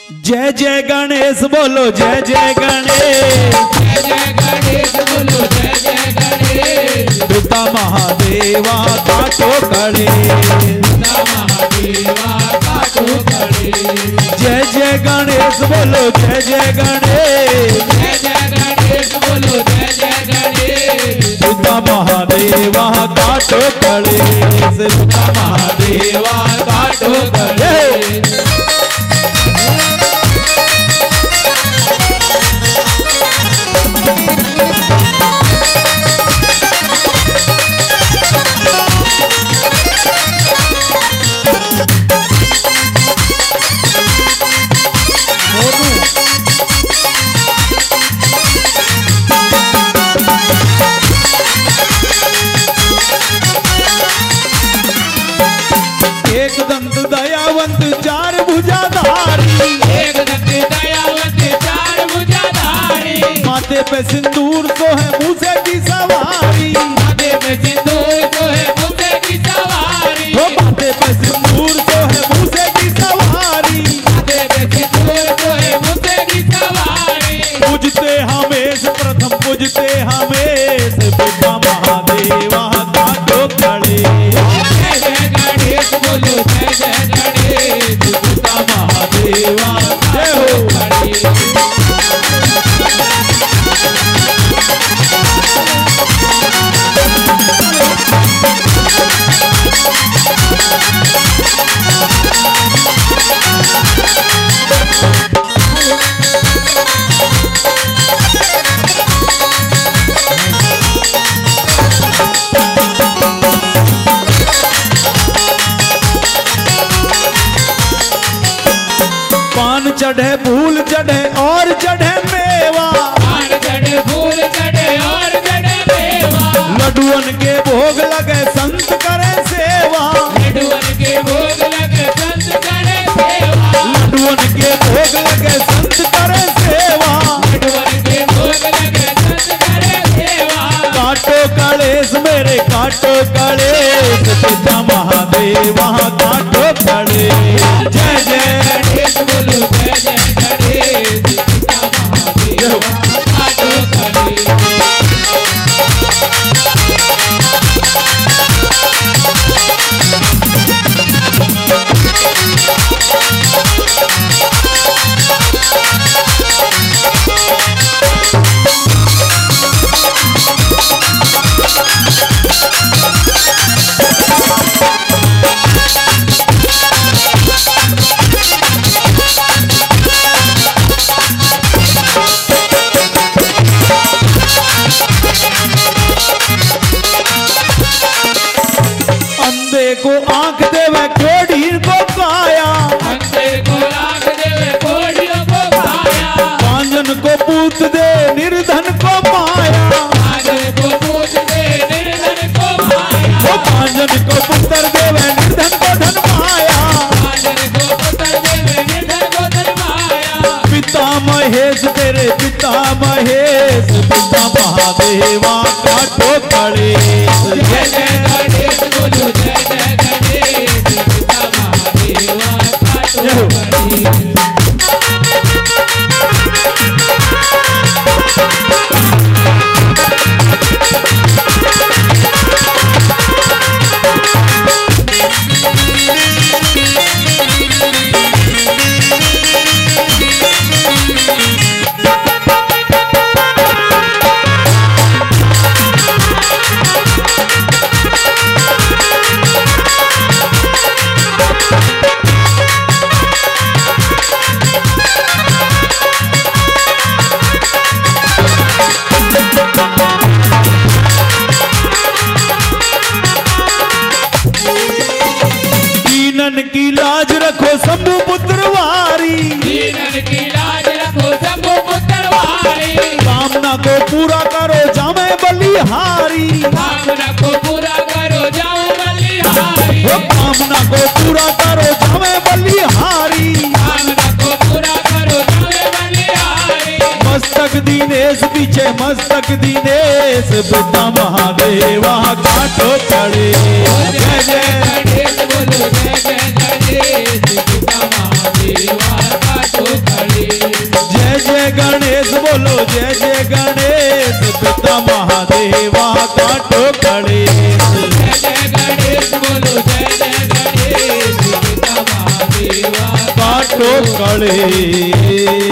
जय जय गणेश बोलो जय जय गणेश, जय जय गणेश बोलो जय जय गणेश। पिता महादेवा काटो कड़े, पिता महादेवा काटो कड़े। जय जय गणेश बोलो जय जय गणेश, जय जय गणेश बोलो जय जय गणेश। पिता महादेवा काटो कड़े, पिता महादेवा काटो कड़े। एक दंत दयावंत चार भुजाधारी, एक दंत दयावंत चार भुजाधारी। माथे पे सिंदूर तो है मूसे की सवारी, माथे पे सिंदूर तो है मूसे की सवारी। वो माथे पे सिंदूर तो है मूसे की सवारी, माथे पे सिंदूर तो है मूसे की सवारी। पूजते हमेश प्रथम पूजते हमेश, पिता महादेवा काटो कड़े। जय जय गणेश बोलो जय जय गणेश। पिता महादेवा जय हो। पान चढ़े फूल चढ़े और चढ़े मेवा, पान चढ़े फूल चढ़े और चढ़े मेवा। लड्डुअन के भोग लगे संत करे सेवा, लड्डुअन के भोग लगे संत करे सेवा। लड्डुअन के भोग लगे संत करे सेवा, लड्डुअन के भोग लगे संत करे सेवा। काटो कलेश मेरे काटो कलेश, पिता महादेवा काटो कलेश। जय जय गणेश बोलो जय जय गणेश। पिता महादेवा काटो कड़े। अंधे को आंख देवे कोढ़ीर को काया, अंधे को आँख देवे कोढ़ियों को काया। पांजन को पूत दे निर्धन को माया, आगे को पूछ दे निर्धन को माया। वो पांजन को पुत्र देवे निर्धन को धन माया। आगे को पुत्र देवे निर्धन को धन माया। पिता महेश तेरे पिता महेश, पिता महादेवा काटो कलेश। जय जय गणेश बोलो जय जय गणेश। पिता महादेवा काटो कड़े। दीनन की लाज रखो शंभु पुत्र वारी, दीनन की लाज रखो शंभु पुत्र वारी। कामना को पूरा करो जामे बलिहारी, कामना को पूरा करो जाओ बलिहारी। वो कामना को पूरा करो जामे बलिहारी। कामना को पूरा करो जाओ बलिहारी। मस्तक दीनेश पीछे मस्तक दीनेश, पिता महादेवा काटो कड़े। जय जय गणेश बोलो जय जय गणेश। पिता महादेवा काटो जय गणेश बोलो जय जय गणेश पिता महादेवा काटो गणेश जय जय गणेश बोलो जय जय गणेश पिता महादेवा काटो गणेश